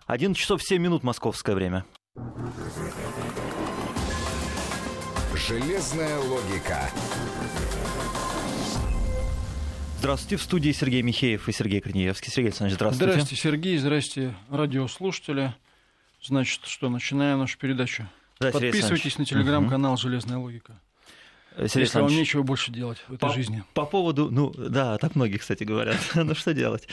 11 часов 7 минут московское время. Железная логика. Здравствуйте, в студии Сергей Михеев и Сергей Корнеевский. Сергей Александрович, здравствуйте. Здравствуйте, Сергей, здравствуйте, радиослушатели. Значит, что, начинаем нашу передачу. Да, подписывайтесь на телеграм-канал «Железная логика». Если вам нечего больше делать в этой жизни. По поводу, так многие, кстати, говорят, что делать.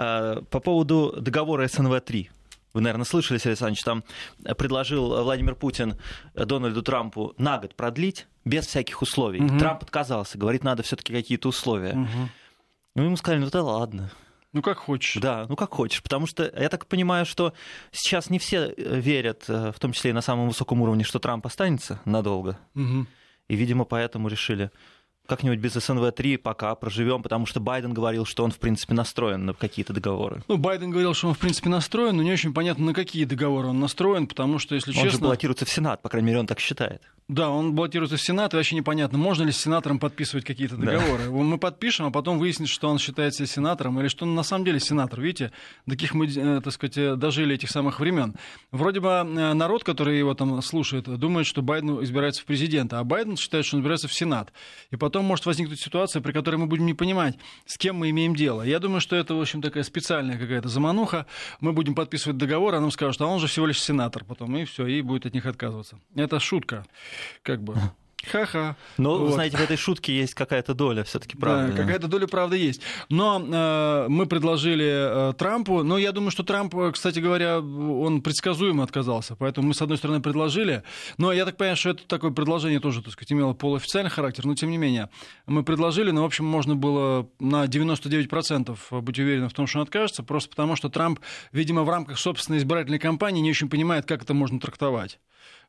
По поводу договора СНВ-3. Вы, наверное, слышали, Сергей Александрович, там предложил Владимир Путин Дональду Трампу на год продлить без всяких условий. Угу. Трамп отказался, говорит, надо все-таки какие-то условия. Угу. Ну, ему сказали, да ладно. Ну, как хочешь. Да, как хочешь. Потому что я так понимаю, что сейчас не все верят, в том числе и на самом высоком уровне, что Трамп останется надолго. Угу. И, видимо, поэтому решили как-нибудь без СНВ-3 пока проживем, потому что Байден говорил, что он, в принципе, настроен на какие-то договоры. Байден говорил, что он, в принципе, настроен, но не очень понятно, на какие договоры он настроен, потому что, если честно... Он же баллотируется в Сенат, по крайней мере, он так считает. Да, он баллотируется в Сенат, и вообще непонятно, можно ли с сенатором подписывать какие-то договоры. Да. Мы подпишем, а потом выяснится, что он считает себя сенатором, или что он на самом деле сенатор. Видите, до каких мы, так сказать, дожили этих самых времен. Вроде бы народ, который его там слушает, думает, что Байден избирается в президента, а Байден считает, что он избирается в Сенат. И потом может возникнуть ситуация, при которой мы будем не понимать, с кем мы имеем дело. Я думаю, что это, в общем, такая специальная какая-то замануха. Мы будем подписывать договор, а нам скажут, а он же всего лишь сенатор потом, и все, и будет от них отказываться. Это шутка. Как бы. Ха-ха. Но, знаете, в этой шутке есть какая-то доля все-таки правды. Да, какая-то доля правды есть. Но мы предложили Трампу, но я думаю, что Трамп, кстати говоря, он предсказуемо отказался. Поэтому мы, с одной стороны, предложили, но я так понимаю, что это такое предложение тоже, так сказать, имело полуофициальный характер, но тем не менее. Мы предложили, но, в общем, можно было на 99% быть уверенным в том, что он откажется, просто потому что Трамп, видимо, в рамках собственной избирательной кампании не очень понимает, как это можно трактовать.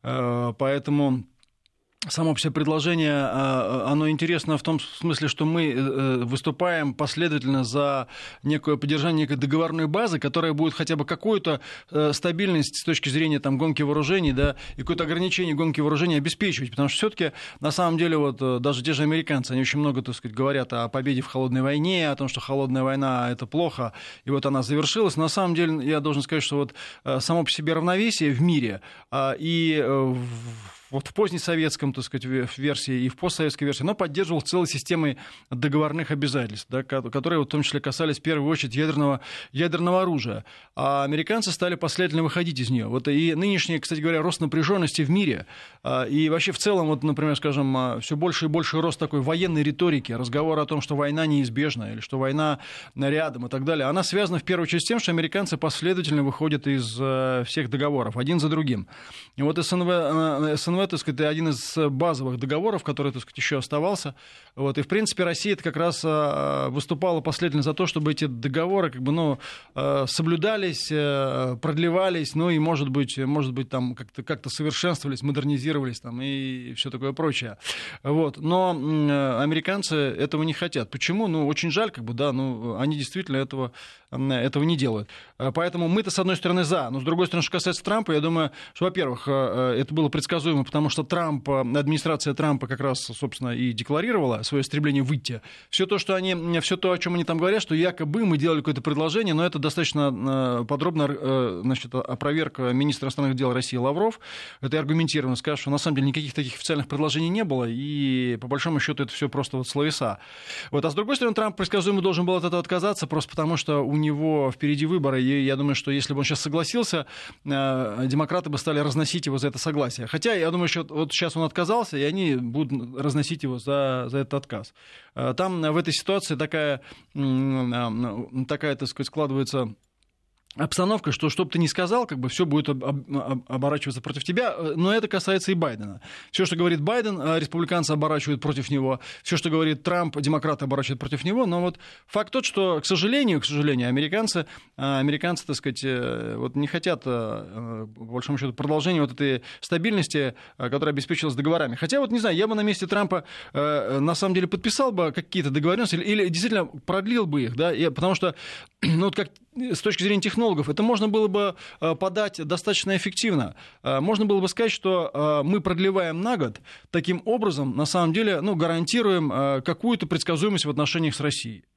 Поэтому... Само по себе предложение, оно интересно в том смысле, что мы выступаем последовательно за некое поддержание некой договорной базы, которая будет хотя бы какую-то стабильность с точки зрения там, гонки вооружений, да, и какое-то ограничение гонки вооружений обеспечивать. Потому что все-таки на самом деле вот, даже те же американцы, они очень много, так сказать, говорят о победе в холодной войне, о том, что холодная война — это плохо, и вот она завершилась. Но на самом деле я должен сказать, что вот само по себе равновесие в мире и вот в позднесоветском, так сказать, версии и в постсоветской версии, но поддерживал целой системой договорных обязательств, да, которые в том числе касались в первую очередь ядерного оружия. А американцы стали последовательно выходить из нее. Вот и нынешний, кстати говоря, рост напряженности в мире, и вообще в целом, вот, например, скажем, все больше и больше рост такой военной риторики, разговор о том, что война неизбежна или что война рядом и так далее, она связана в первую очередь с тем, что американцы последовательно выходят из всех договоров, один за другим. И вот СНВ, так сказать, один из базовых договоров, который, так сказать, еще оставался. Вот. И, в принципе, Россия как раз выступала последовательно за то, чтобы эти договоры соблюдались, продлевались, ну и, может быть там как-то совершенствовались, модернизировались там, и все такое прочее. Вот. Но американцы этого не хотят. Почему? Очень жаль, они действительно этого не делают. Поэтому мы-то, с одной стороны, за. Но, с другой стороны, что касается Трампа, я думаю, что, во-первых, это было предсказуемо, потому что администрация Трампа как раз, собственно, и декларировала свое стремление выйти. Все то, о чем они там говорят, что якобы мы делали какое-то предложение, но это достаточно подробно, значит, опроверг министр иностранных дел России Лавров. Это аргументированно скажет, что на самом деле никаких таких официальных предложений не было, и по большому счету это все просто вот словеса. Вот. А с другой стороны, Трамп предсказуемо должен был от этого отказаться, просто потому что у него впереди выборы, и я думаю, что если бы он сейчас согласился, демократы бы стали разносить его за это согласие. Хотя я думаю, что вот сейчас он отказался, и они будут разносить его за этот отказ. Там в этой ситуации такая, так сказать, складывается обстановка, что бы ты ни сказал, все будет оборачиваться против тебя, но это касается и Байдена. Все, что говорит Байден, республиканцы оборачивают против него, все, что говорит Трамп, демократы оборачивают против него, но вот факт тот, что, к сожалению, американцы, так сказать, вот не хотят, по большому счету, продолжения вот этой стабильности, которая обеспечивалась договорами. Хотя, вот не знаю, я бы на месте Трампа на самом деле подписал бы какие-то договоренности или действительно продлил бы их, да, потому что, как с точки зрения технологов, это можно было бы подать достаточно эффективно. Можно было бы сказать, что мы продлеваем на год, таким образом, на самом деле, гарантируем какую-то предсказуемость в отношениях с Россией.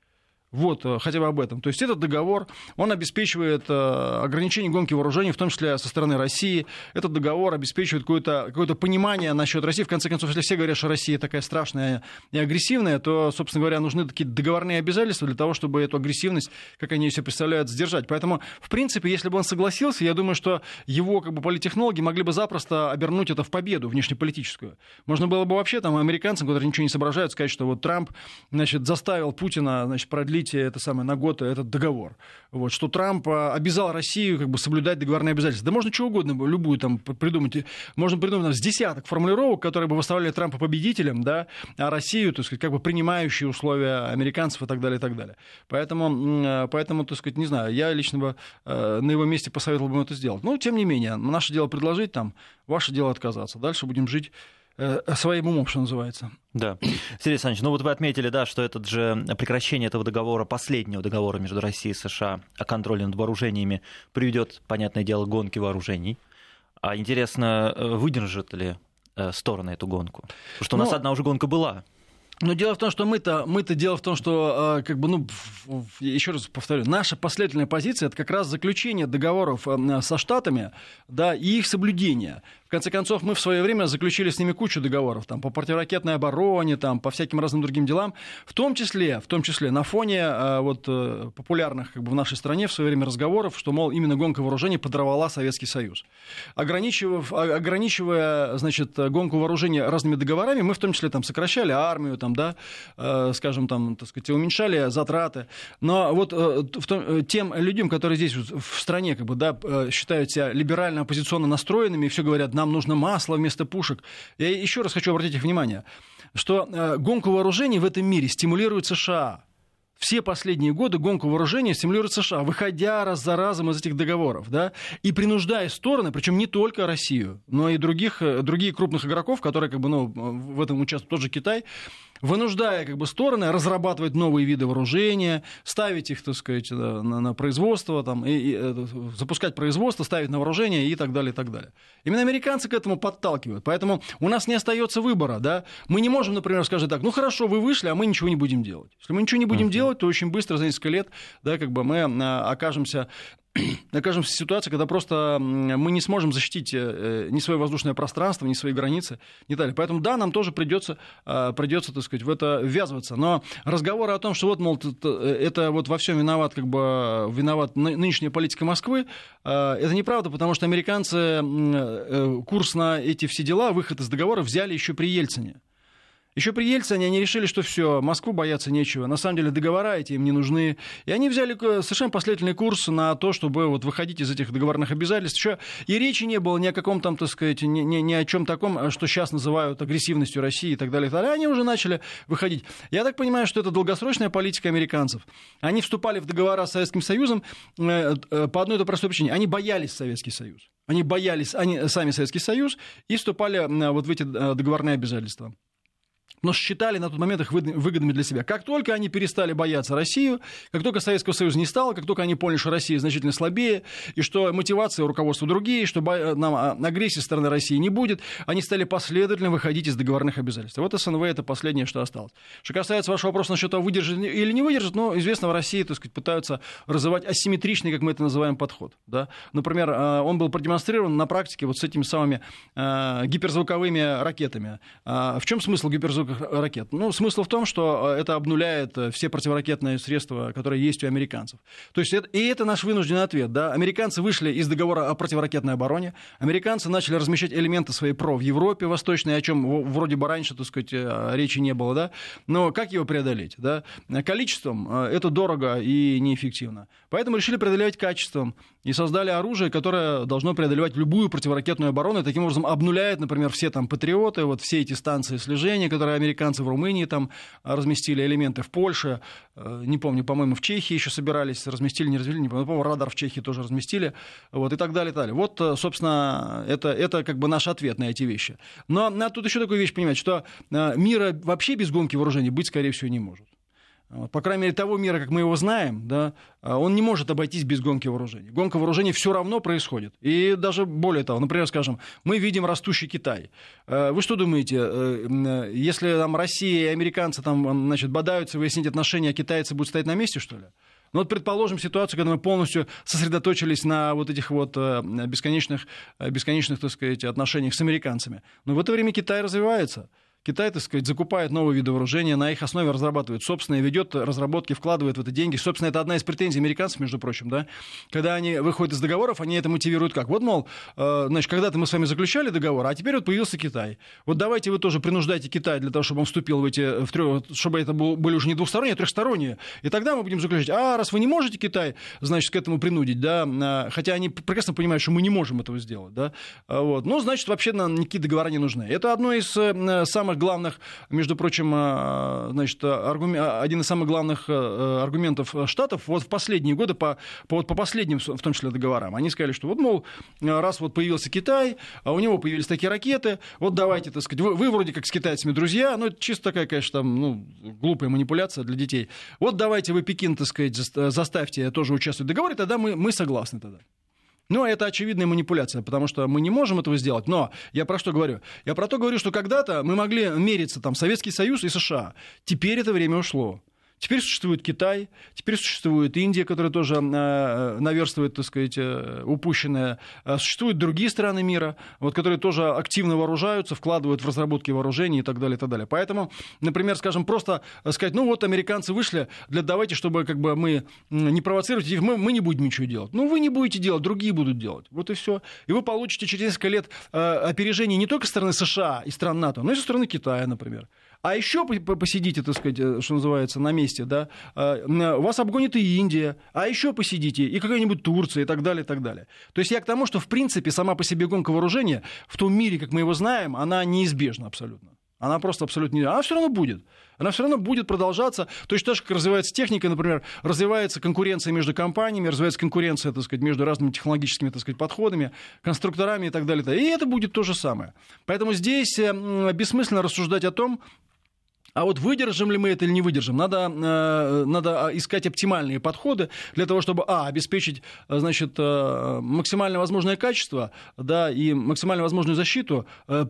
Вот, хотя бы об этом. То есть этот договор, он обеспечивает ограничение гонки вооружений, в том числе со стороны России. Этот договор обеспечивает какое-то понимание насчет России. В конце концов, если все говорят, что Россия такая страшная и агрессивная, то, собственно говоря, нужны такие договорные обязательства для того, чтобы эту агрессивность, как они ее себе представляют, сдержать. Поэтому, в принципе, если бы он согласился, я думаю, что его политтехнологи могли бы запросто обернуть это в победу внешнеполитическую. Можно было бы вообще американцам, которые ничего не соображают, сказать, что вот Трамп, заставил Путина, продлить на год этот договор. Вот, что Трамп обязал Россию соблюдать договорные обязательства. Да можно чего угодно, любую придумать. Можно придумать с десяток формулировок, которые бы выставляли Трампа победителем, да, а Россию, принимающие условия американцев и так далее, и так далее. Поэтому, не знаю, я лично бы на его месте посоветовал бы это сделать. Но, тем не менее, наше дело предложить, ваше дело отказаться. Дальше будем жить своим умом, что называется. Да. Сергей Александрович, вот вы отметили, да, что прекращение этого договора, последнего договора между Россией и США о контроле над вооружениями приведет, понятное дело, к гонке вооружений. А интересно, выдержат ли стороны эту гонку? Потому что у нас одна уже гонка была. Но дело в том, что дело в том, что, еще раз повторю, наша последовательная позиция — это как раз заключение договоров со Штатами, да, и их соблюдение. В конце концов, мы в свое время заключили с ними кучу договоров по противоракетной обороне, по всяким разным другим делам, в том числе на фоне популярных в нашей стране в свое время разговоров, что, мол, именно гонка вооружений подорвала Советский Союз. Ограничивая, гонку вооружений разными договорами, мы в том числе сокращали армию, уменьшали затраты. Но тем людям, которые здесь в стране считают себя либерально-оппозиционно настроенными и все говорят, нам нужно масло вместо пушек. Я еще раз хочу обратить их внимание, что гонку вооружений в этом мире стимулирует США. Все последние годы гонку вооружений стимулирует США, выходя раз за разом из этих договоров, да, и принуждая стороны, причем не только Россию, но и другие крупных игроков, которые в этом участвуют, тот же Китай, вынуждая стороны разрабатывать новые виды вооружения, ставить их, на производство, запускать производство, ставить на вооружение и так далее, и так далее. Именно американцы к этому подталкивают. Поэтому у нас не остается выбора. Да? Мы не можем, например, сказать так, хорошо, вы вышли, а мы ничего не будем делать. Если мы ничего не будем делать, то очень быстро, за несколько лет, да, мы окажемся в ситуации, когда просто мы не сможем защитить ни свое воздушное пространство, ни свои границы, и так далее. Поэтому, да, нам тоже придется в это ввязываться. Но разговоры о том, что это во всем виноват нынешняя политика Москвы, это неправда, потому что американцы курс на эти все дела, выход из договора взяли еще при Ельцине. Еще при Ельцине они решили, что все, Москву бояться нечего. На самом деле договора эти им не нужны. И они взяли совершенно последовательный курс на то, чтобы выходить из этих договорных обязательств. Еще и речи не было ни о каком ни о чем таком, что сейчас называют агрессивностью России и так далее. Они уже начали выходить. Я так понимаю, что это долгосрочная политика американцев. Они вступали в договора с Советским Союзом по одной простой причине. Они боялись Советский Союз. Они сами Советский Союз и вступали в эти договорные обязательства. Но считали на тот момент их выгодными для себя. Как только они перестали бояться Россию, как только Советского Союза не стало, как только они поняли, что Россия значительно слабее, и что мотивация у руководства другие, что агрессии со стороны России не будет, они стали последовательно выходить из договорных обязательств. Вот СНВ — это последнее, что осталось. Что касается вашего вопроса насчет того, выдержит или не выдержит, известно, в России, пытаются развивать асимметричный, как мы это называем, подход. Да? Например, он был продемонстрирован на практике с этими самыми гиперзвуковыми ракетами. В чем смысл гиперзвуковых ракет? Смысл в том, что это обнуляет все противоракетные средства, которые есть у американцев. То есть это наш вынужденный ответ. Да? Американцы вышли из договора о противоракетной обороне, американцы начали размещать элементы своей ПРО в Европе Восточной, о чем вроде бы раньше, речи не было. Да? Но как его преодолеть? Да? Количеством это дорого и неэффективно. Поэтому решили преодолевать качеством и создали оружие, которое должно преодолевать любую противоракетную оборону, и таким образом обнуляет, например, все патриоты, все эти станции слежения, которые американцы в Румынии разместили, элементы в Польше, не помню, по-моему, в Чехии еще собирались, разместили, не разместили, не помню, по-моему, радар в Чехии тоже разместили, и так далее, и так далее. Собственно, это наш ответ на эти вещи. Но надо тут еще такую вещь понимать, что мира вообще без гонки вооружений быть, скорее всего, не может. По крайней мере, того мира, как мы его знаем, да, он не может обойтись без гонки вооружений. Гонка вооружений все равно происходит. И даже более того, например, скажем, мы видим растущий Китай. Вы что думаете, если там Россия и американцы там, значит, бодаются выяснить отношения, а китайцы будут стоять на месте, что ли? Ну вот предположим ситуацию, когда мы полностью сосредоточились на вот этих вот бесконечных, так сказать, отношениях с американцами. Но в это время Китай развивается. Китай, так сказать, закупает новые виды вооружения, на их основе разрабатывает собственное, ведет разработки, вкладывает в это деньги. Собственно, это одна из претензий американцев, между прочим, да. Когда они выходят из договоров, они это мотивируют как? Вот, мол, значит, когда-то мы с вами заключали договор, а теперь вот появился Китай. Вот давайте вы тоже принуждайте Китай для того, чтобы он вступил в эти, чтобы это были уже не двухсторонние, а трехсторонние. И тогда мы будем заключать. А раз вы не можете Китай, значит, к этому принудить, да, хотя они прекрасно понимают, что мы не можем этого сделать, да, вот. Ну, значит, вообще нам никакие договора не нужны. Это одно из самых главных, между прочим, значит, один из самых главных аргументов Штатов вот в последние годы по последним, в том числе, договорам. Они сказали, что вот, мол, раз вот появился Китай, а у него появились такие ракеты, вот давайте, так сказать, вы вроде как с китайцами друзья, ну, это чисто такая, конечно, там, ну, глупая манипуляция для детей. Вот давайте вы Пекин, так сказать, заставьте тоже участвовать в договоре, тогда мы согласны тогда. Ну, это очевидная манипуляция, потому что мы не можем этого сделать. Но я про что говорю? Я про то говорю, что когда-то мы могли мериться, там, Советский Союз и США. Теперь это время ушло. Теперь существует Китай, теперь существует Индия, которая тоже наверстывает, так сказать, упущенное. Существуют другие страны мира, вот, которые тоже активно вооружаются, вкладывают в разработки вооружений и так далее, и так далее. Поэтому, например, скажем, просто сказать, ну вот американцы вышли, давайте, чтобы как бы мы не провоцировать их, мы не будем ничего делать. Ну, вы не будете делать, другие будут делать. Вот и все. И вы получите через несколько лет опережение не только со стороны США и стран НАТО, но и со стороны Китая, например. А еще посидите, так сказать, что называется, на месте, да, вас обгонит и Индия, а еще посидите, и какая-нибудь Турция, и так далее, и так далее. То есть я к тому, что, в принципе, сама по себе гонка вооружения в том мире, как мы его знаем, она неизбежна абсолютно. Она просто абсолютно не... Она все равно будет. Она все равно будет продолжаться. Точно так же, как развивается техника, например, развивается конкуренция между компаниями, развивается конкуренция, так сказать, между разными технологическими, так сказать, подходами, конструкторами и так далее. И это будет то же самое. Поэтому здесь бессмысленно рассуждать о том, а вот выдержим ли мы это или не выдержим? Надо искать оптимальные подходы для того, чтобы, обеспечить, значит, максимально возможное качество, да, и максимально возможную защиту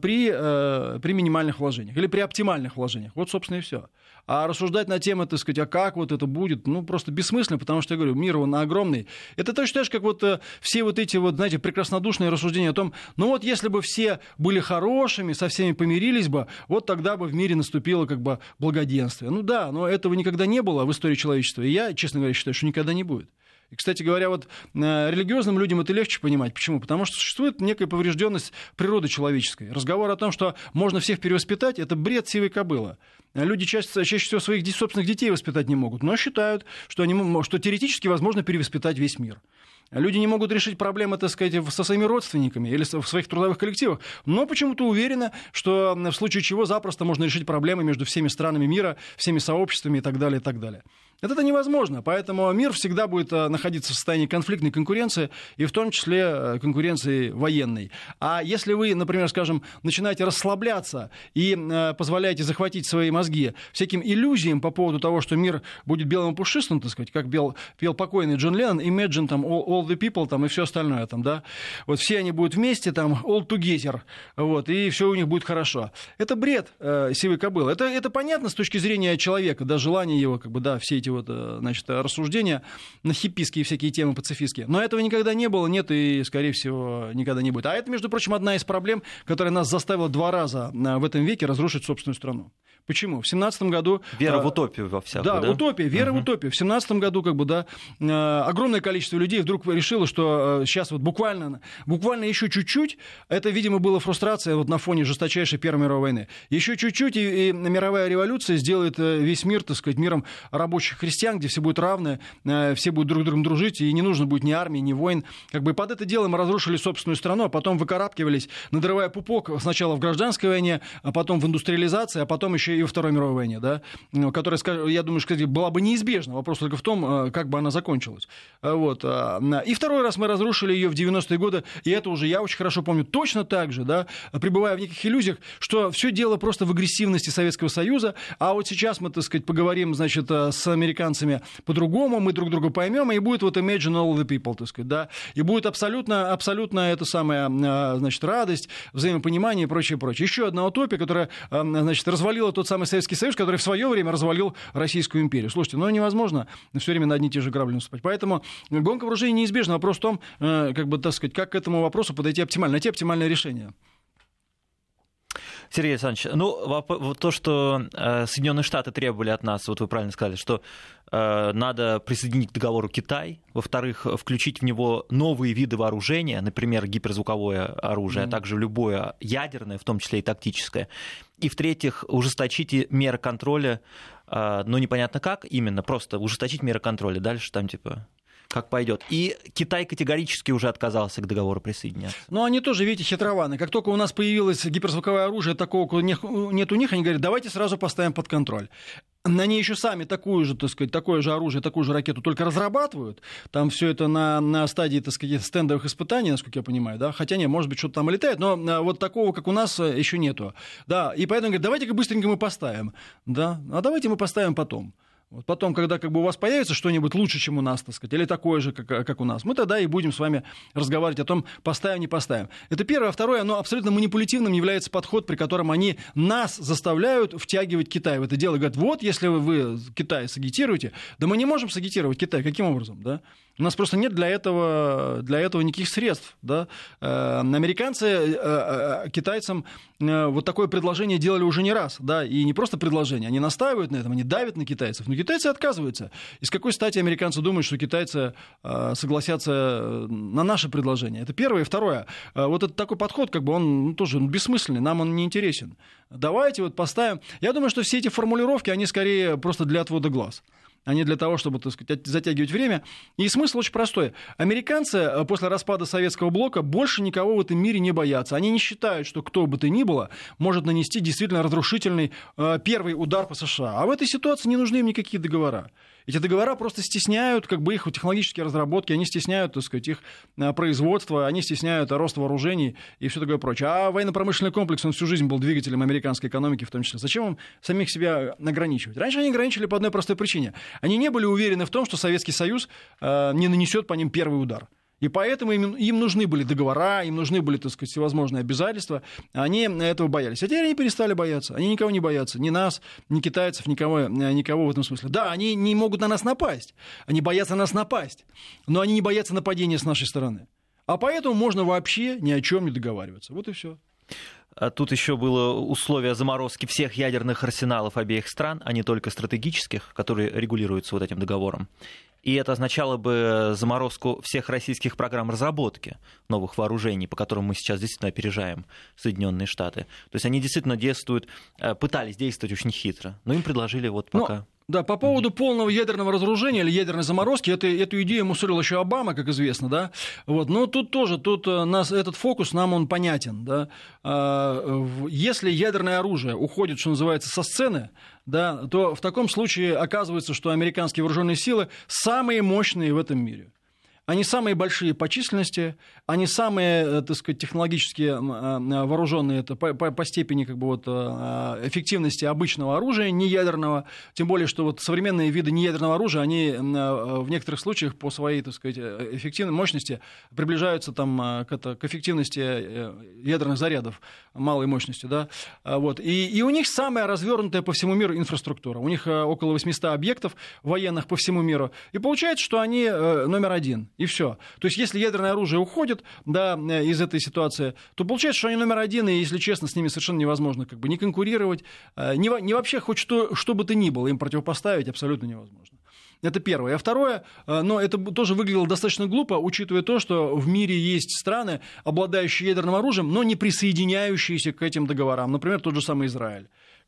при минимальных вложениях или при оптимальных вложениях. Вот, собственно, и все. А рассуждать на тему, так сказать, а как вот это будет, ну, просто бессмысленно, потому что, я говорю, мир, он огромный. Это точно так же, как вот все вот эти вот, знаете, прекраснодушные рассуждения о том, ну, вот если бы все были хорошими, со всеми помирились бы, вот тогда бы в мире наступило, как бы, благоденствие. Ну да, но этого никогда не было в истории человечества. И я, честно говоря, считаю, что никогда не будет. И, кстати говоря, вот религиозным людям это легче понимать. Почему? Потому что существует некая поврежденность природы человеческой. Разговор о том, что можно всех перевоспитать, это бред сивой кобылы. Люди чаще всего своих собственных детей воспитать не могут, но считают, что теоретически возможно перевоспитать весь мир. Люди не могут решить проблемы, так сказать, со своими родственниками или в своих трудовых коллективах, но почему-то уверены, что в случае чего запросто можно решить проблемы между всеми странами мира, всеми сообществами и так далее, и так далее. Это невозможно, поэтому мир всегда будет находиться в состоянии конфликтной конкуренции, и в том числе конкуренции военной. А если вы, например, скажем, начинаете расслабляться и позволяете захватить свои мозги всяким иллюзиям по поводу того, что мир будет белым и пушистым, так сказать, как пел покойный Джон Леннон, Imagine, там, all the people, там, и все остальное, там, да, вот все они будут вместе, там, all together, вот, и все у них будет хорошо. Это бред сивой кобылы. Это понятно с точки зрения человека, да, желание его, как бы, да, все эти вот, значит, рассуждения на хиппийские всякие темы пацифистские. Но этого никогда не было, нет и, скорее всего, никогда не будет. А это, между прочим, одна из проблем, которая нас заставила 2 раза в этом веке разрушить собственную страну. Почему? В 17 году... Вера в утопию во всякую, да? Утопия, вера в утопию. В 17 году, как бы, да, огромное количество людей вдруг решило, что сейчас вот буквально еще чуть-чуть, это, видимо, была фрустрация вот на фоне жесточайшей Первой мировой войны. Еще чуть-чуть, и мировая революция сделает весь мир, так сказать, миром рабочих христиан, где все будут равны, все будут друг с другом дружить, и не нужно будет ни армии, ни войн. Как бы под это дело мы разрушили собственную страну, а потом выкарабкивались, надрывая пупок сначала в гражданской войне, а потом в индустриализации, а потом еще и во Второй мировой войне, да, которая, я думаю, что была бы неизбежна. Вопрос только в том, как бы она закончилась. Вот. И второй раз мы разрушили ее в 90-е годы, и это уже я очень хорошо помню, точно так же, да, пребывая в неких иллюзиях, что все дело просто в агрессивности Советского Союза, а вот сейчас мы, так сказать, поговорим, значит, с американцами по-другому, мы друг друга поймем, и будет вот imagine all the people, так сказать, да, и будет абсолютно это самая, значит, радость, взаимопонимание и прочее, прочее. Еще одна утопия, которая, значит, развалила тот самый Советский Союз, который в свое время развалил Российскую империю. Слушайте, ну невозможно все время на одни и те же грабли наступать. Поэтому гонка вооружений неизбежна. Вопрос в том, как бы, так сказать, как к этому вопросу подойти оптимально, найти оптимальное решение. Сергей Александрович, ну, то, что Соединенные Штаты требовали от нас, вот вы правильно сказали, что надо присоединить к договору Китай, во-вторых, включить в него новые виды вооружения, например, гиперзвуковое оружие, а также любое ядерное, в том числе и тактическое, и, в-третьих, ужесточить меры контроля, но непонятно как именно, просто ужесточить меры контроля, дальше там типа... как пойдет. И Китай категорически уже отказался к договору присоединяться. Но они тоже, видите, хитрованы. Как только у нас появилось гиперзвуковое оружие, такого нет у них, они говорят, давайте сразу поставим под контроль. Они еще сами такое же оружие, такую же ракету только разрабатывают. Там все это на стадии, так сказать, стендовых испытаний, насколько я понимаю, да. Хотя нет, может быть, что-то там и летает, но вот такого, как у нас, еще нету. Да, и поэтому говорят, давайте-ка быстренько мы поставим. Да, а давайте мы поставим потом. Вот потом, когда как бы у вас появится что-нибудь лучше, чем у нас, так сказать, или такое же, как у нас, мы тогда и будем с вами разговаривать о том, поставим, не поставим. Это первое. А второе, абсолютно манипулятивным является подход, при котором они нас заставляют втягивать Китай в это дело. Говорят, вот, если вы Китай сагитируете, да мы не можем сагитировать Китай. Каким образом, да? У нас просто нет для этого никаких средств. Да? Американцы китайцам вот такое предложение делали уже не раз. Да? И не просто предложение, они настаивают на этом, они давят на китайцев. Но китайцы отказываются. И с какой стати американцы думают, что китайцы согласятся на наше предложение? Это первое. И второе. Вот этот такой подход, как бы он тоже бессмысленный, нам он не интересен. Давайте вот поставим... Я думаю, что все эти формулировки, они скорее просто для отвода глаз, а не для того, чтобы, так сказать, затягивать время. И смысл очень простой. Американцы после распада Советского блока больше никого в этом мире не боятся. Они не считают, что кто бы то ни было может нанести действительно разрушительный первый удар по США. А в этой ситуации не нужны им никакие договора. Эти договора просто стесняют как бы их технологические разработки, они стесняют, так сказать, их производство, они стесняют рост вооружений и все такое прочее. А военно-промышленный комплекс, он всю жизнь был двигателем американской экономики в том числе. Зачем им самих себя ограничивать? Раньше они ограничили по одной простой причине. Они не были уверены в том, что Советский Союз не нанесет по ним первый удар. И поэтому им нужны были договора, им нужны были, так сказать, всевозможные обязательства. Они этого боялись. А теперь они перестали бояться. Они никого не боятся. Ни нас, ни китайцев, никого в этом смысле. Да, они не могут на нас напасть. Они боятся на нас напасть. Но они не боятся нападения с нашей стороны. А поэтому можно вообще ни о чем не договариваться. Вот и все. Тут еще было условие заморозки всех ядерных арсеналов обеих стран, а не только стратегических, которые регулируются вот этим договором. И это означало бы заморозку всех российских программ разработки новых вооружений, по которым мы сейчас действительно опережаем Соединенные Штаты. То есть они действительно пытались действовать очень хитро, но им предложили вот пока... Да, по поводу полного ядерного разоружения или ядерной заморозки, эту идею мусорил еще Обама, как известно, да. Вот, но тут этот фокус нам он понятен, да. Если ядерное оружие уходит, что называется, со сцены, да, то в таком случае оказывается, что американские вооруженные силы самые мощные в этом мире. Они самые большие по численности, они самые, так сказать, технологически вооруженные по степени как бы, вот, эффективности обычного оружия, неядерного. Тем более, что вот современные виды неядерного оружия, они в некоторых случаях по своей, так сказать, эффективной мощности приближаются там, к эффективности ядерных зарядов малой мощности. Да? Вот. И у них самая развернутая по всему миру инфраструктура. У них около 800 объектов военных по всему миру. И получается, что они номер один. И все. То есть, если ядерное оружие уходит, да, из этой ситуации, то получается, что они номер один, и, если честно, с ними совершенно невозможно как бы не конкурировать, не вообще хоть что бы то ни было им противопоставить абсолютно невозможно. Это первое. А второе, но это тоже выглядело достаточно глупо, учитывая то, что в мире есть страны, обладающие ядерным оружием, но не присоединяющиеся к этим договорам. Например, тот же самый Израиль,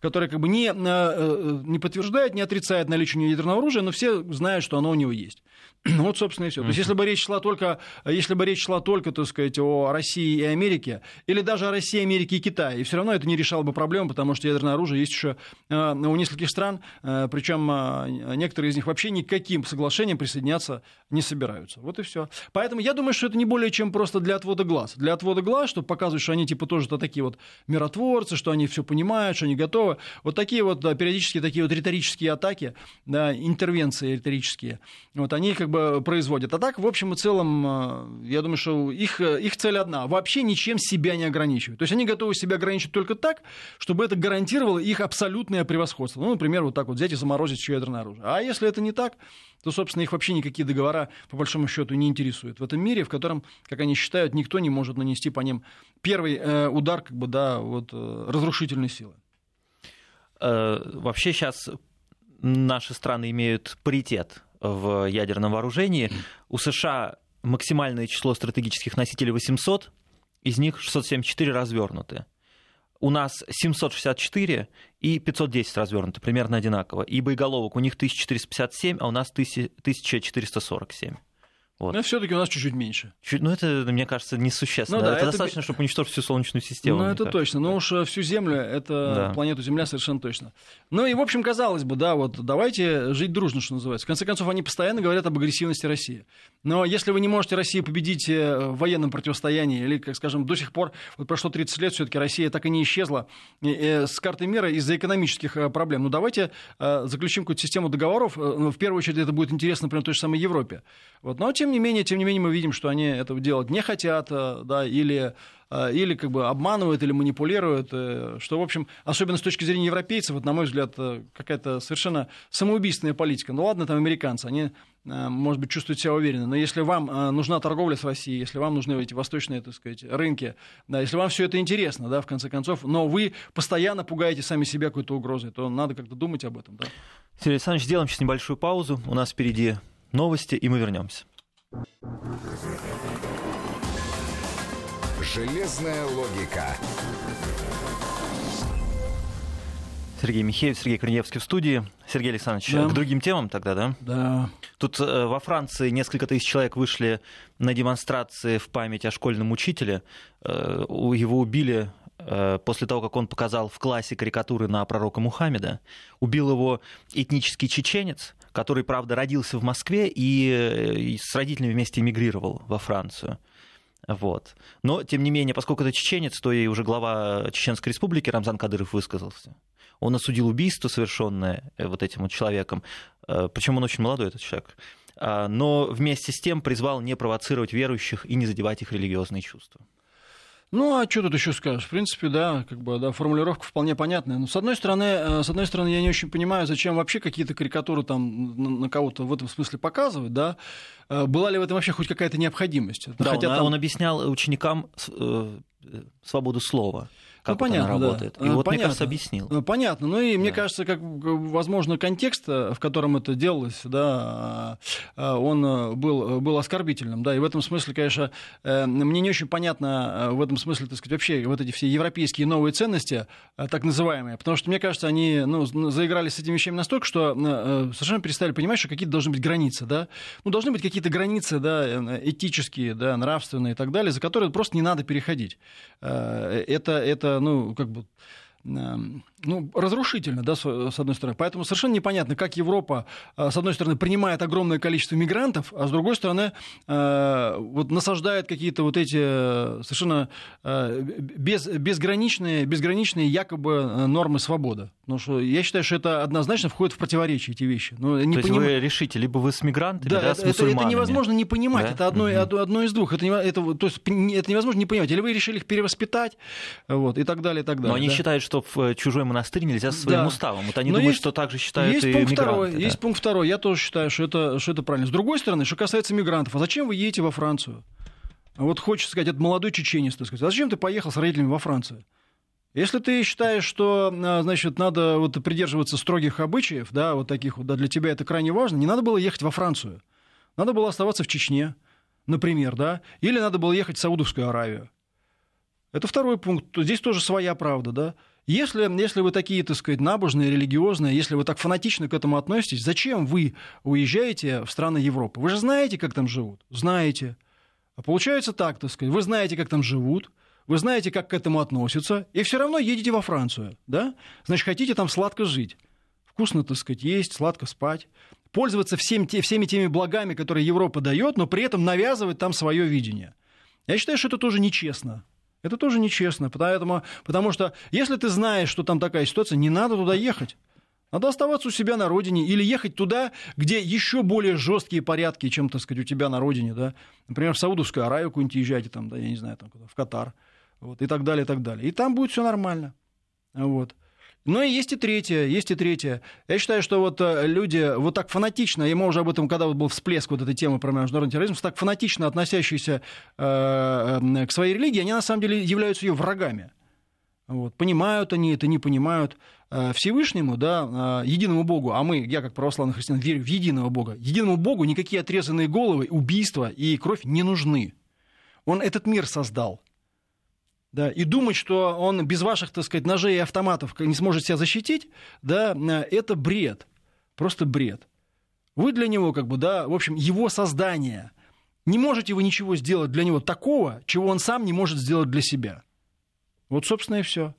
которое как бы не подтверждает, не отрицает наличие у него ядерного оружия, но все знают, что оно у него есть. Вот, собственно, и все. То есть, если бы речь шла только, так сказать, о России и Америке, или даже о России, Америке и Китае, и все равно это не решало бы проблему, потому что ядерное оружие есть еще у нескольких стран, причем некоторые из них вообще ни к каким соглашениям присоединяться не собираются. Вот и все. Поэтому я думаю, что это не более чем просто для отвода глаз. Для отвода глаз, чтобы показывать, что они типа тоже-то такие вот миротворцы, что они все понимают, что они готовы. Вот такие вот периодически такие вот риторические атаки, да, интервенции риторические, вот они как бы производят. А так, в общем и целом, я думаю, что их цель одна – вообще ничем себя не ограничивать. То есть они готовы себя ограничивать только так, чтобы это гарантировало их абсолютное превосходство. Ну, например, вот так вот взять и заморозить еще ядерное оружие. А если это не так, то, собственно, их вообще никакие договора, по большому счету, не интересуют в этом мире, в котором, как они считают, никто не может нанести по ним первый удар как бы, да, вот, разрушительной силы. Вообще сейчас наши страны имеют паритет в ядерном вооружении. У США максимальное число стратегических носителей 800, из них 674 развернуты. У нас 764 и 510 развернуты, примерно одинаково. И боеголовок у них 1457, а у нас 1447. Вот. Но все-таки у нас чуть-чуть меньше. Ну, это, мне кажется, несущественно. Ну, да, это достаточно, чтобы уничтожить всю Солнечную систему. Ну, это точно. Но уж всю Землю, это планету Земля совершенно точно. Ну, и, в общем, казалось бы, да, вот давайте жить дружно, что называется. В конце концов, они постоянно говорят об агрессивности России. Но если вы не можете Россию победить в военном противостоянии, или, как скажем, до сих пор, вот прошло 30 лет, все-таки Россия так и не исчезла с карты мира из-за экономических проблем. Ну, давайте заключим какую-то систему договоров. В первую очередь, это будет интересно, например, той же самой Европе. Вот. Но, тем не менее, мы видим, что они этого делать не хотят, да, или как бы обманывают, или манипулируют, что, в общем, особенно с точки зрения европейцев, вот, на мой взгляд, какая-то совершенно самоубийственная политика. Ну ладно, там американцы, они, может быть, чувствуют себя уверенно, но если вам нужна торговля с Россией, если вам нужны эти восточные, так сказать, рынки, да, если вам все это интересно, да, в конце концов, но вы постоянно пугаете сами себя какой-то угрозой, то надо как-то думать об этом. Да. Сергей Александрович, сделаем сейчас небольшую паузу, у нас впереди новости, и мы вернемся. Железная логика. Сергей Михеев, Сергей Корнеевский в студии. Сергей Александрович, да. К другим темам тогда, да? Да. Тут во Франции несколько тысяч человек вышли на демонстрации в память о школьном учителе. Его убили после того, как он показал в классе карикатуры на пророка Мухаммеда. Убил его этнический чеченец, который, правда, родился в Москве и с родителями вместе эмигрировал во Францию. Вот. Но, тем не менее, поскольку это чеченец, то и уже глава Чеченской Республики Рамзан Кадыров высказался. Он осудил убийство, совершенное вот этим вот человеком. Причем он очень молодой, этот человек. Но вместе с тем призвал не провоцировать верующих и не задевать их религиозные чувства. Ну, а что тут еще скажешь? В принципе, да, как бы, да, формулировка вполне понятная. Но, с одной стороны, я не очень понимаю, зачем вообще какие-то карикатуры там на кого-то в этом смысле показывать, да? Была ли в этом вообще хоть какая-то необходимость? Да, он объяснял ученикам свободу слова. Как понятно, она работает. Да. И вот, понятно. мне кажется, объяснил. Понятно. Ну и мне кажется, как, возможно, контекст, в котором это делалось, да, он был оскорбительным. Да, и в этом смысле, конечно, мне не очень понятно в этом смысле, так сказать, вообще вот эти все европейские новые ценности, так называемые, потому что, мне кажется, они заигрались с этими вещами настолько, что совершенно перестали понимать, что какие-то должны быть границы. Да? Ну, должны быть какие-то границы, да, этические, да, нравственные и так далее, за которые просто не надо переходить. Это как бы, разрушительно, да, с одной стороны. Поэтому совершенно непонятно, как Европа, с одной стороны, принимает огромное количество мигрантов, а с другой стороны, вот насаждает какие-то вот эти совершенно безграничные якобы нормы свободы. Потому что я считаю, что это однозначно входит в противоречие, эти вещи. То есть вы решите, либо вы с мигрантами, да, с мусульманами. Это невозможно не понимать, да? Это одно из двух. То есть это невозможно не понимать. Или вы решили их перевоспитать, вот, и так далее, и так далее. Но они считают, что в чужой монастырь нельзя со своим уставом. Вот они думают, что так же считают и мигранты. Есть пункт второй. Я тоже считаю, что это правильно. С другой стороны, что касается мигрантов, а зачем вы едете во Францию? Вот хочется сказать, это молодой чеченец, так сказать. А зачем ты поехал с родителями во Францию? Если ты считаешь, что, значит, надо вот придерживаться строгих обычаев, да, вот таких вот, да, для тебя это крайне важно, не надо было ехать во Францию. Надо было оставаться в Чечне, например, да, или надо было ехать в Саудовскую Аравию. Это второй пункт. Здесь тоже своя правда, да. Если вы такие, так сказать, набожные, религиозные, если вы так фанатично к этому относитесь, зачем вы уезжаете в страны Европы? Вы же знаете, как там живут? Знаете. А получается так, так сказать, вы знаете, как там живут, вы знаете, как к этому относятся, и все равно едете во Францию, да? Значит, хотите там сладко жить, вкусно, так сказать, есть, сладко спать, пользоваться всеми теми благами, которые Европа дает, но при этом навязывать там свое видение. Я считаю, что это тоже нечестно. Это тоже нечестно, потому что если ты знаешь, что там такая ситуация, не надо туда ехать. Надо оставаться у себя на родине или ехать туда, где еще более жесткие порядки, чем, так сказать, у тебя на родине. Да? Например, в Саудовскую Аравию куда-нибудь езжайте, там, да, я не знаю, там, куда, в Катар, вот, и так далее, и так далее. И там будет все нормально. Вот. Но и есть и третье, Я считаю, что вот люди вот так фанатично, и мы уже об этом, когда вот был всплеск вот этой темы про международный терроризм, так фанатично относящиеся к своей религии, они на самом деле являются ее врагами. Вот. Понимают они это, не понимают. Всевышнему, да, единому Богу, а я как православный христиан верю в единого Бога, единому Богу никакие отрезанные головы, убийства и кровь не нужны. Он этот мир создал. Да, и думать, что он без ваших, так сказать, ножей и автоматов не сможет себя защитить, да, это бред, просто бред. Вы для него, как бы, да, в общем, его создание. Не можете вы ничего сделать для него такого, чего он сам не может сделать для себя. Вот, собственно, и все.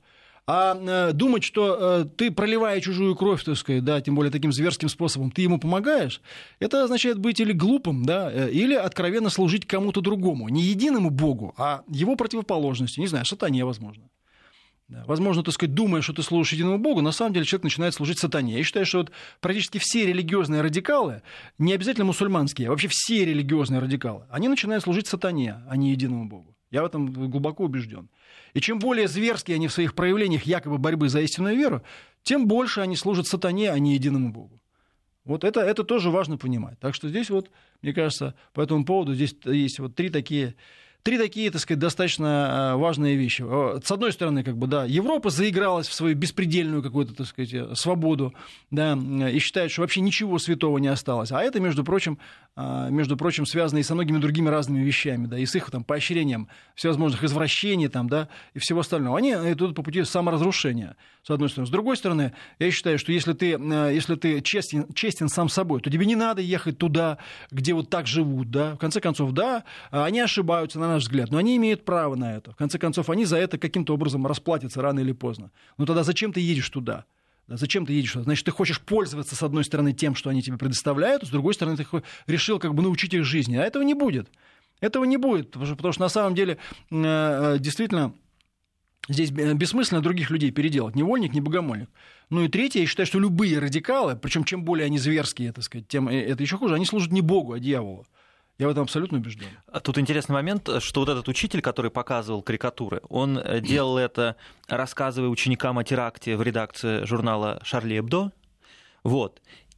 А думать, что ты, проливая чужую кровь, так сказать, да, тем более таким зверским способом, ты ему помогаешь, это означает быть или глупым, да, или откровенно служить кому-то другому. Не единому Богу, а его противоположности. Не знаю, сатане, возможно. Да. Возможно, так сказать, думая, что ты служишь единому Богу, на самом деле человек начинает служить сатане. Я считаю, что вот практически все религиозные радикалы, не обязательно мусульманские, а вообще все религиозные радикалы, они начинают служить сатане, а не единому Богу. Я в этом глубоко убежден. И чем более зверские они в своих проявлениях якобы борьбы за истинную веру, тем больше они служат сатане, а не единому Богу. Вот это тоже важно понимать. Так что здесь вот, мне кажется, по этому поводу здесь есть вот три такие, так сказать, достаточно важные вещи. С одной стороны, как бы, да, Европа заигралась в свою беспредельную какую-то, так сказать, свободу, да, и считает, что вообще ничего святого не осталось. А это, между прочим, связано и со многими другими разными вещами, да, и с их там поощрением всевозможных извращений, там, да, и всего остального. Они идут по пути саморазрушения, с одной стороны. С другой стороны, я считаю, что если ты честен сам собой, то тебе не надо ехать туда, где вот так живут, да. В конце концов, да, они ошибаются, на наш взгляд, но они имеют право на это. В конце концов, они за это каким-то образом расплатятся рано или поздно. Но тогда зачем ты едешь туда? Да, зачем ты едешь туда? Значит, ты хочешь пользоваться, с одной стороны, тем, что они тебе предоставляют, с другой стороны, ты решил как бы научить их жизни. А этого не будет. Этого не будет, потому что на самом деле действительно здесь бессмысленно других людей переделать. Ни вольник, ни богомольник. Ну и третье, я считаю, что любые радикалы, причем чем более они зверские, так сказать, тем это еще хуже, они служат не Богу, а дьяволу. Я в этом абсолютно убежден. Тут интересный момент, что вот этот учитель, который показывал карикатуры, он делал это, рассказывая ученикам о теракте в редакции журнала «Шарли Эбдо». Вот.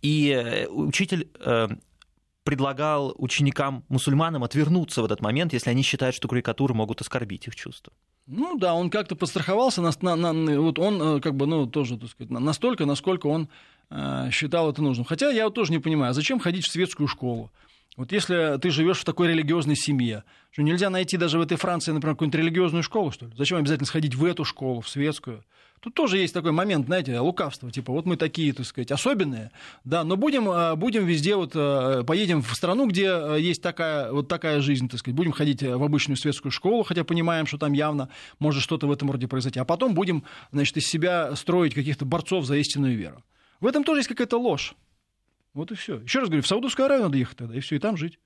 И учитель предлагал ученикам-мусульманам отвернуться в этот момент, если они считают, что карикатуры могут оскорбить их чувства. Ну да, он как-то подстраховался, вот он как бы, ну, тоже, так сказать, настолько, насколько он считал это нужным. Хотя я вот тоже не понимаю, а зачем ходить в светскую школу? Вот если ты живешь в такой религиозной семье, что нельзя найти даже в этой Франции, например, какую-нибудь религиозную школу, что ли? Зачем обязательно сходить в эту школу, в светскую? Тут тоже есть такой момент, знаете, лукавства, типа вот мы такие, так сказать, особенные, да, но будем везде, вот поедем в страну, где есть такая жизнь, так сказать, будем ходить в обычную светскую школу, хотя понимаем, что там явно может что-то в этом роде произойти, а потом будем, значит, из себя строить каких-то борцов за истинную веру. В этом тоже есть какая-то ложь. Вот и все. Еще раз говорю, в Саудовскую Аравию надо ехать тогда, и все, и там жить.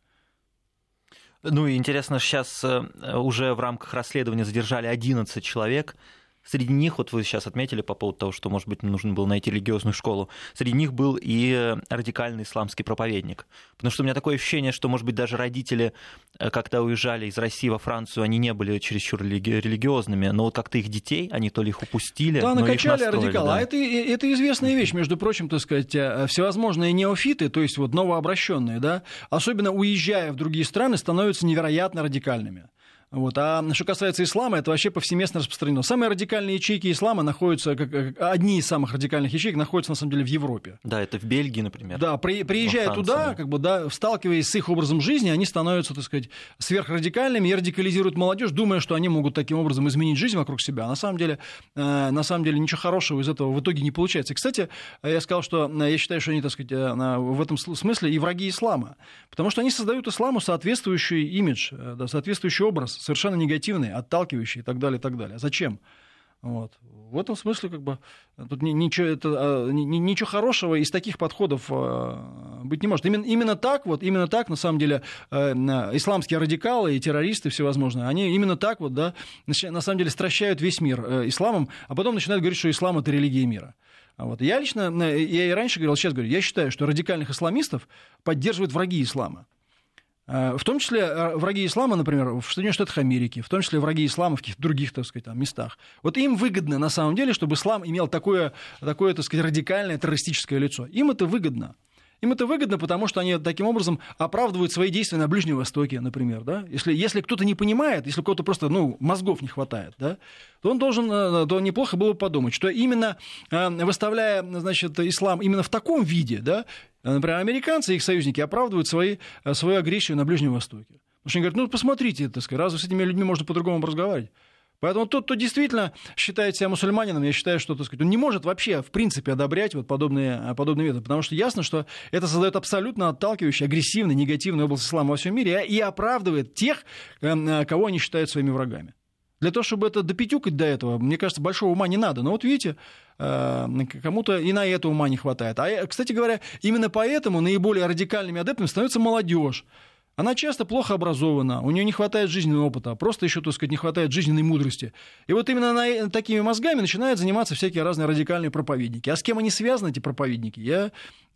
Ну и интересно, сейчас уже в рамках расследования задержали 11 человек. Среди них, вот вы сейчас отметили по поводу того, что, может быть, нужно было найти религиозную школу, среди них был и радикальный исламский проповедник. Потому что у меня такое ощущение, что, может быть, даже родители, когда уезжали из России во Францию, они не были чересчур религиозными, но вот как-то их детей, они то ли их упустили, да, но накачали их настроили. Радикалы. Да. А это известная вещь, между прочим, так сказать, всевозможные неофиты, то есть вот новообращенные, да, особенно уезжая в другие страны, становятся невероятно радикальными. Вот. А что касается ислама, это вообще повсеместно распространено. Самые радикальные ячейки ислама находятся, одни из самых радикальных ячеек находятся, на самом деле, в Европе. Да, это в Бельгии, например. Да, приезжая туда, сталкиваясь с их образом жизни, они становятся, так сказать, сверхрадикальными и радикализируют молодежь, думая, что они могут таким образом изменить жизнь вокруг себя. На самом деле ничего хорошего из этого в итоге не получается. И, кстати, я сказал, что я считаю, что они, так сказать, в этом смысле и враги ислама, потому что они создают исламу соответствующий имидж, соответствующий образ, совершенно негативный, отталкивающий и так далее, и так далее. Зачем? Вот. В этом смысле тут ничего хорошего из таких подходов быть не может. Именно так, на самом деле, исламские радикалы и террористы всевозможные, они именно так на самом деле стращают весь мир исламом, а потом начинают говорить, что ислам — это религия мира. Вот. Я и раньше говорил, сейчас говорю, я считаю, что радикальных исламистов поддерживают враги ислама. В том числе враги ислама, например, в Соединенных Штатах Америки, в том числе враги ислама в каких-то других, так сказать, местах. Вот им выгодно, на самом деле, чтобы ислам имел такое, так сказать, радикальное террористическое лицо. Им это выгодно. Им это выгодно, потому что они таким образом оправдывают свои действия на Ближнем Востоке, например. Да? Если кто-то не понимает, если у кого-то просто мозгов не хватает, да, то то неплохо было бы подумать, что именно выставляя, значит, ислам именно в таком виде, да, например, американцы и их союзники оправдывают свою агрессию на Ближнем Востоке. Потому что они говорят, посмотрите, так сказать, разве с этими людьми можно по-другому разговаривать? Поэтому тот, кто действительно считает себя мусульманином, я считаю, что, так сказать, он не может вообще, в принципе, одобрять подобные методы, потому что ясно, что это создает абсолютно отталкивающий, агрессивный, негативный область ислама во всем мире и оправдывает тех, кого они считают своими врагами. Для того, чтобы это допятюкать до этого, мне кажется, большого ума не надо. Но вот видите, кому-то и на это ума не хватает. А, кстати говоря, именно поэтому наиболее радикальными адептами становится молодежь. Она часто плохо образована, у нее не хватает жизненного опыта, просто еще, так сказать, не хватает жизненной мудрости. И вот именно такими мозгами начинают заниматься всякие разные радикальные проповедники. А с кем они связаны, эти проповедники? Я,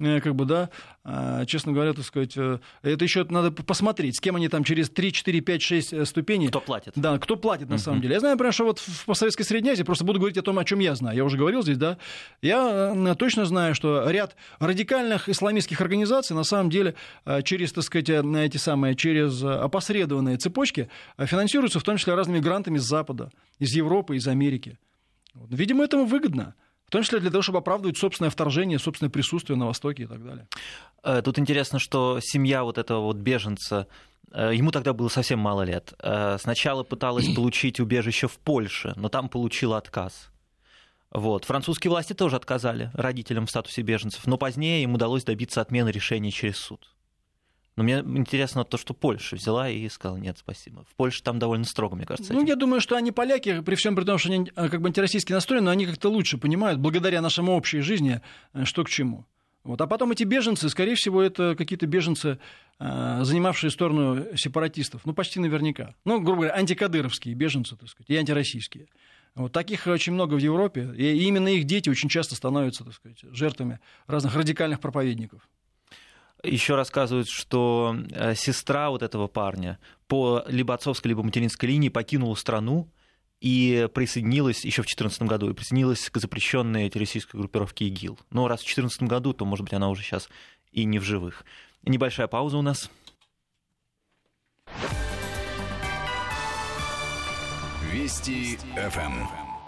честно говоря, так сказать, это еще надо посмотреть, с кем они там через 3, 4, 5, 6 ступеней. Кто платит? Да, кто платит на самом деле. Я знаю, например, что вот в постсоветской Средней Азии, просто буду говорить о том, о чем я знаю. Я уже говорил здесь, да. Я точно знаю, что ряд радикальных исламистских организаций на самом деле через, так сказать, через опосредованные цепочки финансируются в том числе разными грантами с Запада, из Европы, из Америки. Видимо, этому выгодно. В том числе для того, чтобы оправдывать собственное вторжение, собственное присутствие на Востоке и так далее. Тут интересно, что семья вот этого вот беженца, ему тогда было совсем мало лет. Сначала пыталась получить убежище в Польше, но там получила отказ. Вот. Французские власти тоже отказали родителям в статусе беженцев, но позднее им удалось добиться отмены решения через суд. Но мне интересно то, что Польша взяла и сказала, нет, спасибо. В Польше там довольно строго, мне кажется. Я думаю, что они поляки, при всем при том, что они как бы антироссийски настроены, но они как-то лучше понимают, благодаря нашему общей жизни, что к чему. Вот. А потом эти беженцы, скорее всего, это какие-то беженцы, занимавшие сторону сепаратистов. Почти наверняка. Грубо говоря, антикадыровские беженцы, так сказать, и антироссийские. Вот. Таких очень много в Европе. И именно их дети очень часто становятся, так сказать, жертвами разных радикальных проповедников. Еще рассказывают, что сестра вот этого парня по либо отцовской, либо материнской линии покинула страну и присоединилась еще в 2014 году, и присоединилась к запрещенной террористической группировке ИГИЛ. Но раз в 2014 году, то, может быть, она уже сейчас и не в живых. Небольшая пауза у нас. Вести ФМ.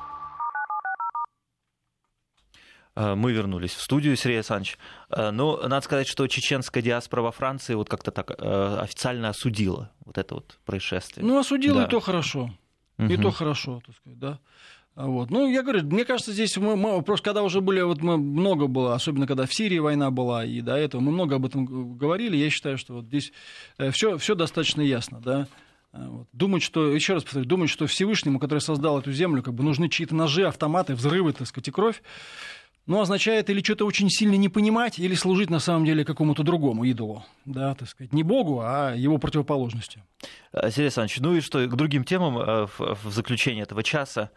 Мы вернулись в студию, Сергей Александрович. Но надо сказать, что чеченская диаспора во Франции вот как-то так официально осудила вот это вот происшествие. Осудила, да. И то хорошо. И то хорошо, так сказать, да. Вот. Я говорю, мне кажется, здесь мы просто когда уже были, мы много было, особенно когда в Сирии война была, и до этого мы много об этом говорили, я считаю, что вот здесь все достаточно ясно, да. Вот. Думать, что Всевышнему, который создал эту землю, нужны чьи-то ножи, автоматы, взрывы, так сказать, и кровь, означает или что-то очень сильно не понимать, или служить на самом деле какому-то другому идолу, да, так сказать, не Богу, а его противоположности. Сергей Александрович, и что, к другим темам в заключение этого часа.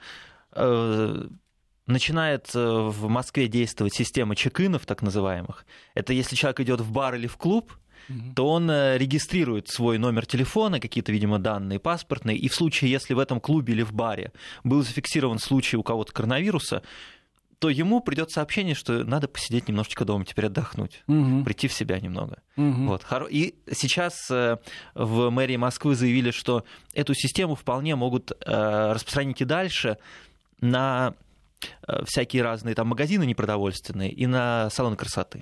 Начинает в Москве действовать система чек-инов, так называемых. Это если человек идет в бар или в клуб, то он регистрирует свой номер телефона, какие-то, видимо, данные паспортные, и в случае, если в этом клубе или в баре был зафиксирован случай у кого-то коронавируса, то ему придет сообщение, что надо посидеть немножечко дома, теперь отдохнуть, прийти в себя немного. Вот. И сейчас в мэрии Москвы заявили, что эту систему вполне могут распространить и дальше на всякие разные там магазины непродовольственные и на салоны красоты.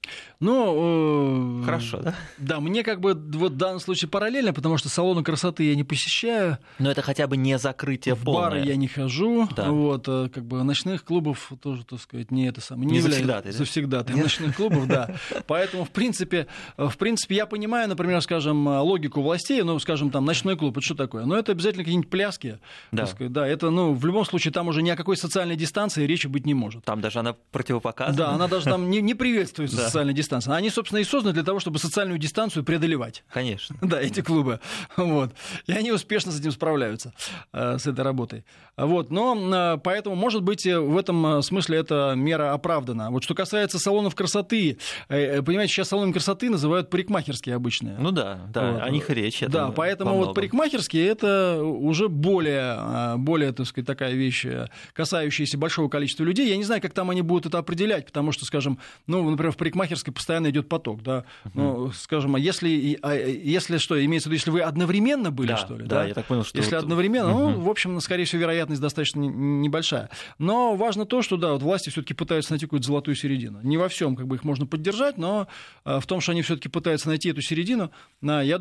Ну, хорошо, да? Да, мне как бы вот в данном случае параллельно, потому что салоны красоты я не посещаю. Но это хотя бы не закрытие полное. В бары я не хожу, да. Вот, как бы ночных клубов тоже, так сказать, не это самое. Не завсегдатай, да? Завсегдатай ночных клубов, да. Поэтому, в принципе, я понимаю, например, скажем, логику властей, ну, скажем, там, ночной клуб, это что такое? Ну, это обязательно какие-нибудь пляски, да. Так сказать, да, это, ну, в любом случае, там уже ни о какой социальной дистанции речи быть не может. Там даже она противопоказана. Да, она даже там не приветствуется, да. Социальной дистанции. Они, собственно, и созданы для того, чтобы социальную дистанцию преодолевать. Конечно. Да, эти клубы. Вот. И они успешно с этим справляются, с этой работой. Вот. Но поэтому, может быть, в этом смысле эта мера оправдана. Вот что касается салонов красоты, понимаете, сейчас салоны красоты называют парикмахерские обычные. Ну да, вот. О них речь. Да, поэтому вот парикмахерские это уже более, так сказать, такая вещь, касающаяся большого количества людей. Я не знаю, как там они будут это определять, потому что, скажем, ну, например, в парикмахерской постоянно идет поток, да. Ну, скажем, если что, имеется в виду, если вы одновременно были, да, что ли? Да, я так понял, что... Если одновременно, ну, в общем, скорее всего, вероятность достаточно небольшая. Но важно то, что, да, вот власти все-таки пытаются найти какую-то золотую середину. Не во всем, как бы, их можно поддержать, но в том, что они все-таки пытаются найти эту середину, я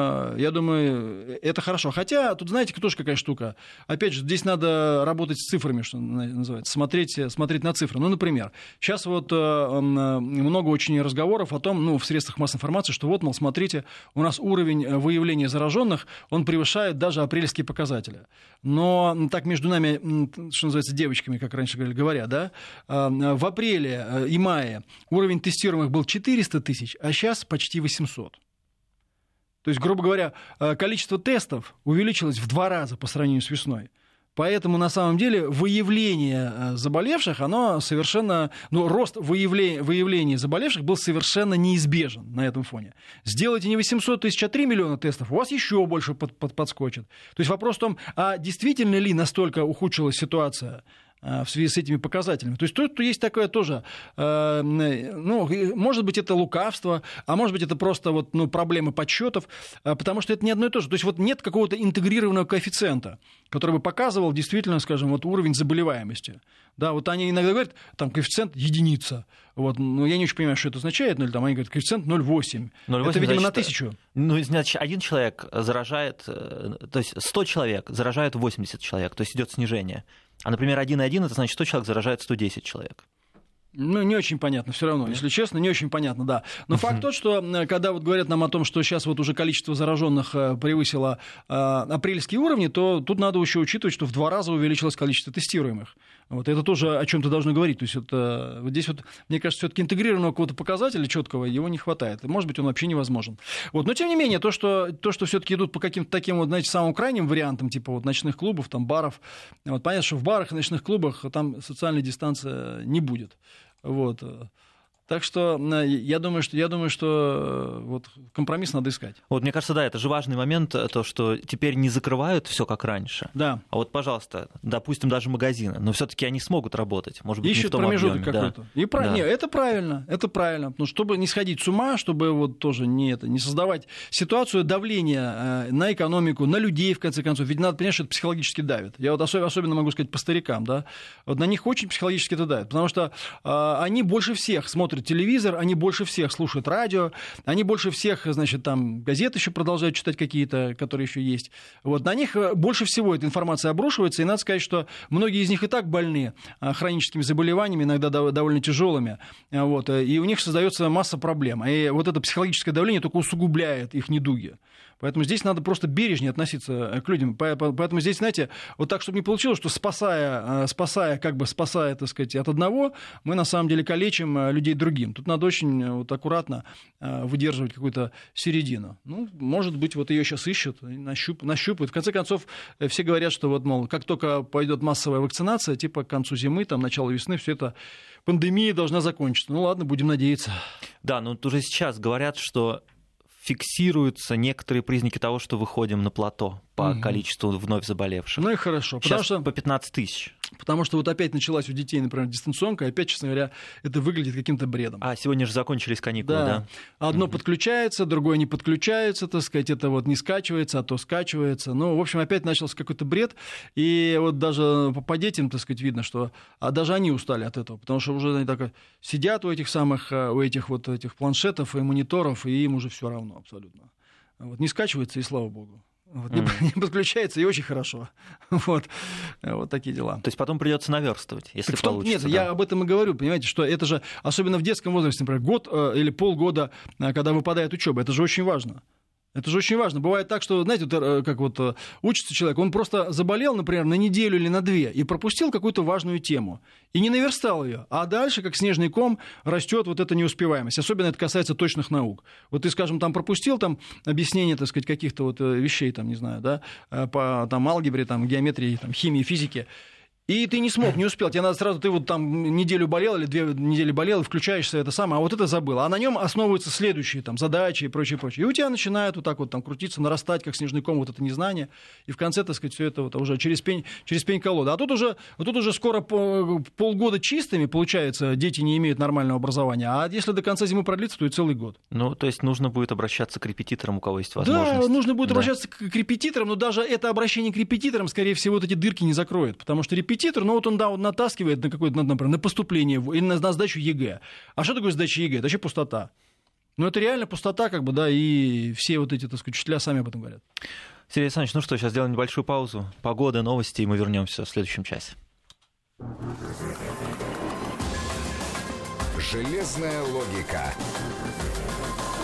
думаю, это хорошо. Хотя, тут, знаете, тоже какая штука. Опять же, здесь надо работать с цифрами, что называется, смотреть на цифры. Ну, например, сейчас вот много очень разговоров о том, ну, в средствах массовой информации, что вот, мол, смотрите, у нас уровень выявления зараженных, он превышает даже апрельские показатели. Но так между нами, что называется, девочками, как раньше говоря, да, в апреле и мае уровень тестируемых был 400 тысяч, а сейчас почти 800. То есть, грубо говоря, количество тестов увеличилось в 2 раза по сравнению с весной. Поэтому, на самом деле, выявление заболевших, оно совершенно... Ну, рост выявления заболевших был совершенно неизбежен на этом фоне. Сделайте не 800 тысяч, а 3 миллиона тестов, у вас еще больше подскочит. То есть вопрос в том, а действительно ли настолько ухудшилась ситуация в связи с этими показателями. То есть тут есть такое тоже, ну, может быть, это лукавство, а может быть, это просто вот, ну, проблемы подсчетов, потому что это не одно и то же. То есть вот нет какого-то интегрированного коэффициента, который бы показывал действительно, скажем, вот уровень заболеваемости. Да, вот они иногда говорят, там, коэффициент единица. Вот, ну, я не очень понимаю, что это означает, но там они говорят, коэффициент 0,8. Это, видимо, на 1000. Ну, значит, один человек заражает, то есть 100 человек заражают 80 человек, то есть идет снижение. А, например, 1,1 это значит, 100 человек заражает 110 человек. Ну, не очень понятно, все равно, если честно, не очень понятно, да. Но факт тот, что когда вот говорят нам о том, что сейчас вот уже количество зараженных превысило апрельские уровни, то тут надо еще учитывать, что в 2 раза увеличилось количество тестируемых. Вот это тоже о чем-то должно говорить. То есть это, вот здесь вот, мне кажется, все-таки интегрированного какого-то показателя четкого его не хватает. И, может быть, он вообще невозможен. Вот. Но тем не менее, то, что все-таки идут по каким-то таким вот, знаете, самым крайним вариантам, типа вот ночных клубов, там баров. Вот, понятно, что в барах и ночных клубах там социальной дистанции не будет. Вот. Так что я думаю, что вот компромисс надо искать. Вот, мне кажется, да, это же важный момент, то, что теперь не закрывают все как раньше. Да. А вот, пожалуйста, допустим, даже магазины, но все-таки они смогут работать. Может быть, ищут не в том промежуток объеме. какой-то. Да. Да. Нет, это правильно. Но чтобы не сходить с ума, чтобы вот тоже не создавать ситуацию давления на экономику, на людей, в конце концов. Ведь надо понять, что это психологически давит. Я вот особенно могу сказать по старикам, да. Вот на них очень психологически это давит, потому что они больше всех смотрят телевизор, они больше всех слушают радио, они больше всех, значит, там газеты еще продолжают читать какие-то, которые еще есть. Вот, на них больше всего эта информация обрушивается, и надо сказать, что многие из них и так больны хроническими заболеваниями, иногда довольно тяжелыми, вот, и у них создается масса проблем. И вот это психологическое давление только усугубляет их недуги. Поэтому здесь надо просто бережнее относиться к людям. Поэтому здесь, знаете, вот так, чтобы не получилось, что спасая, так сказать, от одного, мы на самом деле калечим людей другим. Тут надо очень вот аккуратно выдерживать какую-то середину. Ну, может быть, вот ее сейчас ищут, нащупают. В конце концов, все говорят, что вот, мол, как только пойдет массовая вакцинация, типа к концу зимы, там, начало весны, все это, пандемия должна закончиться. Ну ладно, будем надеяться. Да, но уже сейчас говорят, что фиксируются некоторые признаки того, что выходим на плато по количеству вновь заболевших. Ну и хорошо. Сейчас по 15 тысяч. Потому что вот опять началась у детей, например, дистанционка, и опять, честно говоря, это выглядит каким-то бредом. А сегодня же закончились каникулы, да? Одно подключается, другое не подключается, так сказать, это вот не скачивается, а то скачивается. Ну, в общем, опять начался какой-то бред, и вот даже по детям, так сказать, видно, что даже они устали от этого, потому что уже они так сидят у этих планшетов и мониторов, и им уже все равно абсолютно. Вот, не скачивается, и слава богу. Вот, не подключается, и очень хорошо. Вот такие дела. То есть потом придется наверстывать, если получится. Нет, я об этом и говорю, понимаете, что это же, особенно в детском возрасте, например, год или полгода, когда выпадает учеба, это же очень важно. Это же очень важно. Бывает так, что, знаете, как вот учится человек, он просто заболел, например, на неделю или на 2 и пропустил какую-то важную тему. И не наверстал ее. А дальше, как снежный ком, растет вот эта неуспеваемость. Особенно это касается точных наук. Вот ты, скажем, там пропустил там, объяснение, так сказать, каких-то вот вещей, там, не знаю, да, по там, алгебре, там, геометрии, там, химии, физике. И ты не смог, не успел. Тебе надо сразу, ты вот там неделю болел или 2 недели болел, и включаешься это самое, а вот это забыл. А на нем основываются следующие там, задачи и прочее, прочее. И у тебя начинает вот так вот там крутиться, нарастать, как снежный ком, вот это незнание. И в конце, так сказать, все это вот уже через пень колода. А тут уже скоро полгода чистыми, получается, дети не имеют нормального образования. А если до конца зимы продлится, то и целый год. Ну, то есть нужно будет обращаться к репетиторам, у кого есть возможность. Да, нужно будет обращаться к репетиторам, но даже это обращение к репетиторам, скорее всего, вот эти дырки не закроет. Потому что репетитор, ну вот он натаскивает на какое-то, например, на поступление или на сдачу ЕГЭ. А что такое сдача ЕГЭ? Это вообще пустота. Ну это реально пустота, как бы, да, и все вот эти, так сказать, учителя сами об этом говорят. Сергей Александрович, ну что, сейчас сделаем небольшую паузу. Погода, новости, и мы вернемся в следующем часе. Железная логика.